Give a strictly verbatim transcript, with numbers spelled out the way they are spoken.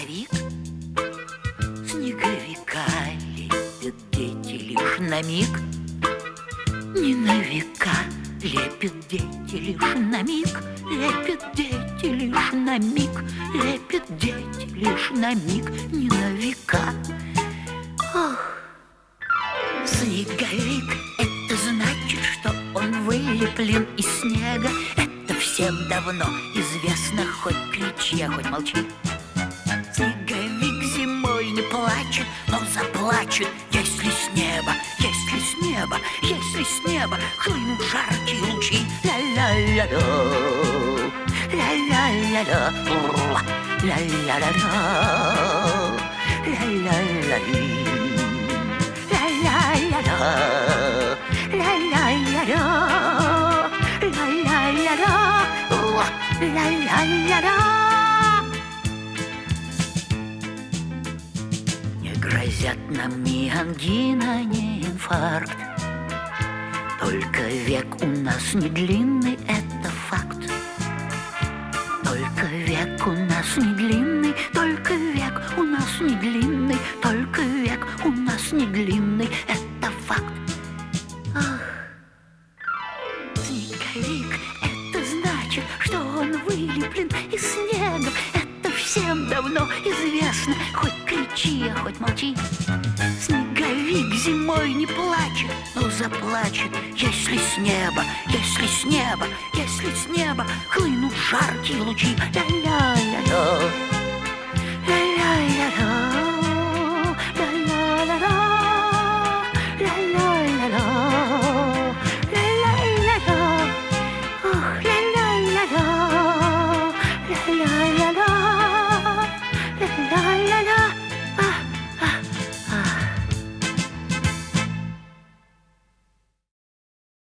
снеговик. Снеговика лепят дети лишь на миг. Не на века лепят дети лишь на миг. Лепят дети лишь на миг. Лепят дети лишь на миг. Не на века. Ох. Снеговик — это значит, что он вылеплен из снега. Это всем давно известно, хоть кричи, а хоть молчи. Снеговик зимой не плачет, но заплачет, если с неба, если с неба, если с неба хлынут жаркие лучи. Ля-ля-ля-ля, ля-ля-ля-ля, ля-ля-ля-ля, ля-ля-ля-ля, ля-ля-ля-ля, ля-ля-ля-ля, ля-ля-ля-ля. Не грозят нам ни ангина, ни инфаркт. Только век у нас не длинный, это факт. Только век у нас не длинный, только век у нас не длинный, только век у нас не длинный, это факт. Ах. Снеговик — это значит, что он вылеплен из снега. Это всем давно известно, хоть кричи, а хоть молчи. Снеговик зимой не плачет, но заплачет, если с неба, если с неба, если с неба хлынут жаркие лучи. Ля-ля-ля-ля.